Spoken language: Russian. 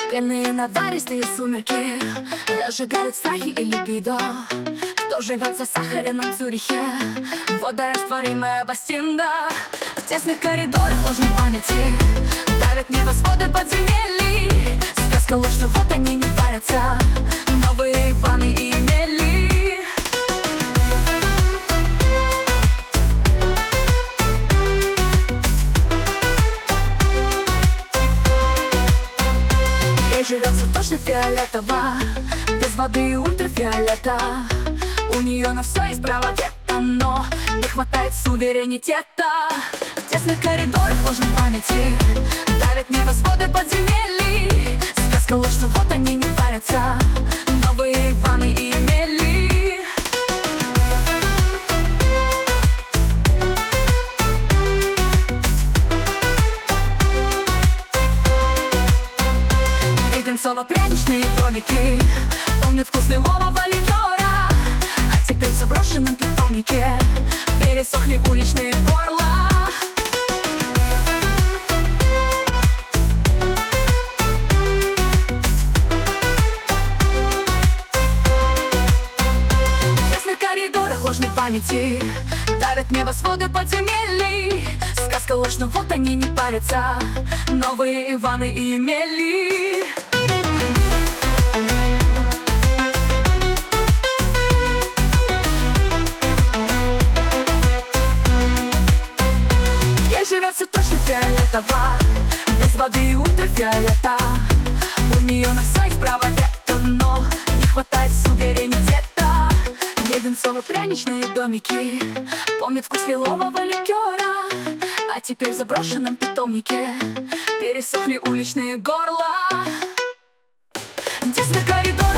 Пенные наваристые сумерки, разжигают страхи и либидо. Кто живет за Сахарином Цюрихе? Водорастворимая Бастинда. В тесных коридорах ложной памяти давят небосводы подземелий. Сказка ложь, но вот они не парятся, новые ванны и мели. Ей живется точно фиолетово, без воды и ультрафиолета. У нее на все есть право вето, но не хватает суверенитета. В тесных коридорах ложной памяти давят небосводы подземелий. Сказка ложь, но вот они не парятся, новые ванны и мели. Пряничные домики помнят вкус лилового ликера. А теперь в заброшенном питомнике пересохли уличные горла. В тесных коридорах ложной памяти давят небосводы подземелий. Сказка ложь, но вот они не парятся, новые Иваны и Емели. Живется точно фиолетово, без воды и ультрафиолета. У нее на все есть право вето, но не хватает суверенитета. Леденцово-пряничные домики помнят вкус лилового ликера. А теперь в заброшенном питомнике пересохли уличные горла. В тесных коридорах